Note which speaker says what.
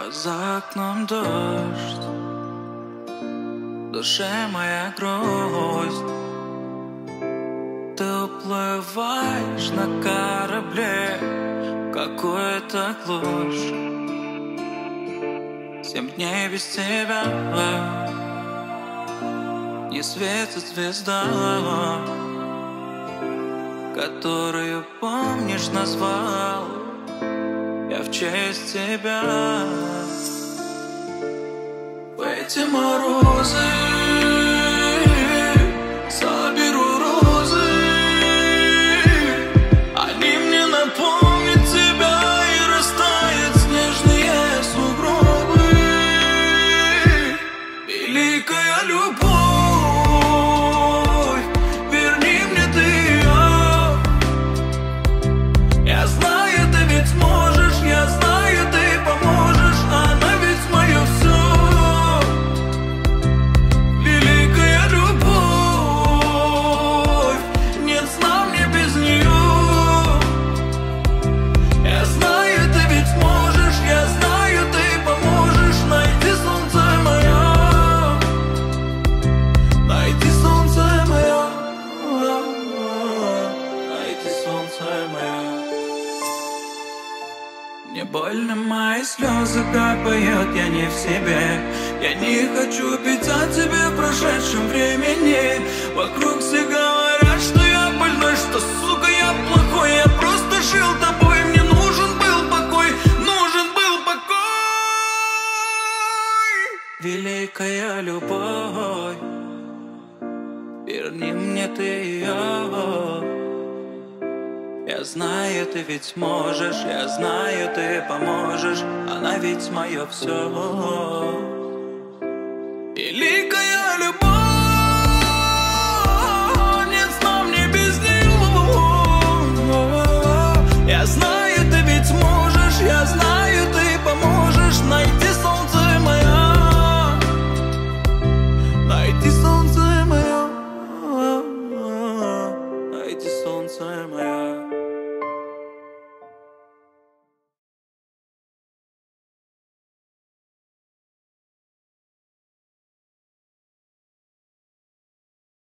Speaker 1: За окном дождь, в душе моя грусть. Ты уплываешь на корабле в какую-то глушь. 7 дней без тебя не светит звезда, которую, помнишь, назвал я в честь тебя. В эти морозы соберу розы, они мне напомнят тебя, и растают снежные сугробы. Великая любовь, верни мне ты ее. Я знаю, ты ведь сможешь, я знаю, ты поможешь, она ведь мое все. Великая любовь, нет сна мне без нее. Я знаю, ты ведь сможешь, я знаю, ты поможешь. Найди солнце мое, найди солнце мое, найди солнце мое. Мне больно, мои слезы капают, я не в себе. Я не хочу писать тебе в прошедшем времени. Вокруг все говорят, что я больной, что, сука, я плохой. Я просто жил тобой, мне нужен был покой, нужен был покой. Великая любовь, верни мне ты ее. Я знаю, ты ведь сможешь, я знаю, ты поможешь, она ведь мое все. Великая любовь, нет сна мне без нее. Я знаю, ты ведь сможешь, я знаю, ты поможешь. Найди солнце мое, найди солнце мое, найди солнце мое.